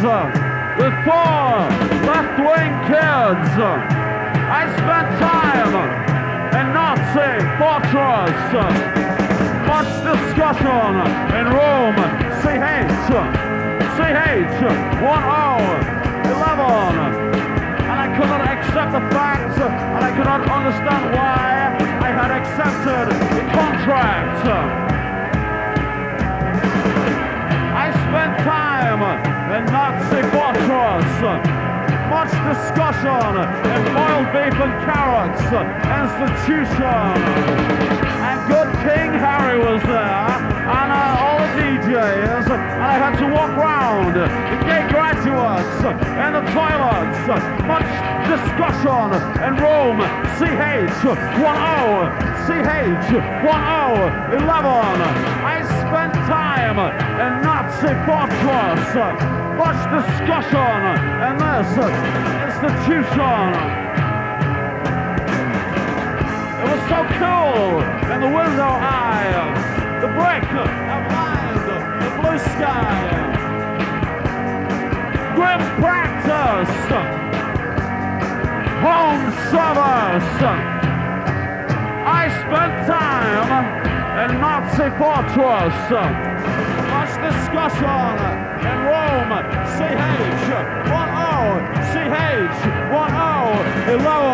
with 4 left-wing kids. I spent time in Nazi fortress. Much discussion in Rome. CH 1011. And I could not accept the facts, and I could not understand why I had accepted the contract. I spent time in Nazi fortress. Much discussion in boiled beef and carrots institution. And good King Harry was there, and all the DJs, and I had to walk round the gay graduates in the toilets. Much discussion in Rome. CH 1011. I spent time in Nazi fortress. Much discussion in this institution. It was so cool in the window eye. The brick outlined the blue sky. Grim practice. Home service. I spent time in Nazi fortress. Much discussion in Rome. CH 1011.